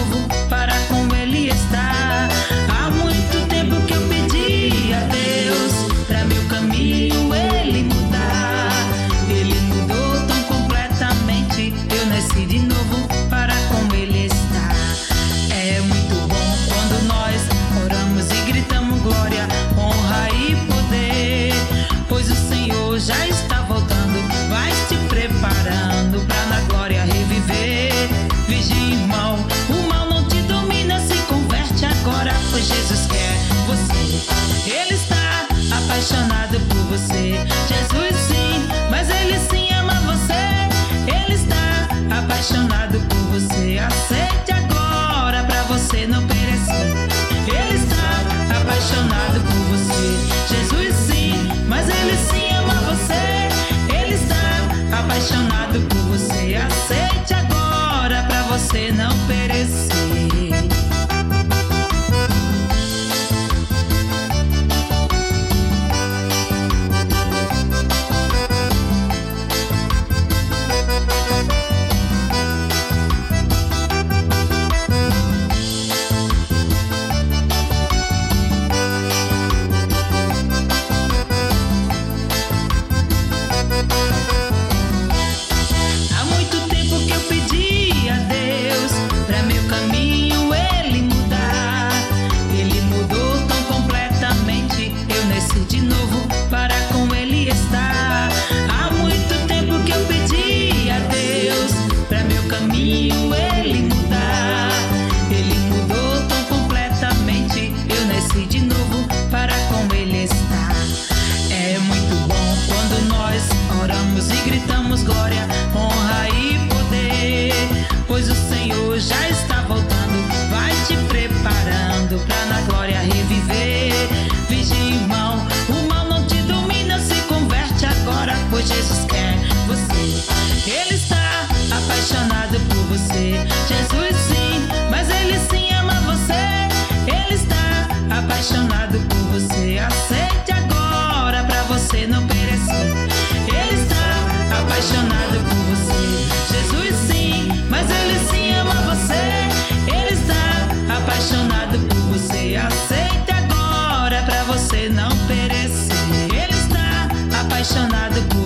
novo para com Ele estar. Há muito tempo que eu pedi a Deus pra meu caminho Ele mudar. Ele mudou tão completamente, eu nasci de novo para com Ele estar. É muito bom quando nós oramos e gritamos glória, honra e poder, pois o Senhor já está voltando, vai te preparando pra na glória reviver. Vigia, irmão, o mal não te domina, se converte agora, pois Jesus quer você. Ele está apaixonado por você. Jesus sim, mas Ele sim ama você. Ele está apaixonado por você. Aceite agora pra você não perecer. Ele está apaixonado por você. Jesus sim, mas Ele sim ama você. Ele está apaixonado por você. Aceite agora pra você não perecer. Há muito tempo que eu pedi a Deus pra meu caminho Ele mudar. Ele mudou tão completamente, eu nasci de novo para com Ele estar. Há muito tempo que eu pedi a Deus pra meu caminho Ele mudar. Ele mudou tão completamente, eu nasci de novo para com Ele estar. É muito bom quando nós oramos e gritamos glória, honra e poder, pois o Senhor já está voltando, vai te preparando pra na glória reviver. Vigia, irmão, o mal não te domina, se converte agora, pois Jesus quer você. Ele está apaixonado por você. Jesus sim, mas Ele sim ama você. Ele está apaixonado por você. Aceite agora pra você não perecer. Ele está apaixonado por você. Jesus sim, mas Ele sim ama você. Ele está apaixonado por você. Aceite agora pra você não perecer. Ele está apaixonado por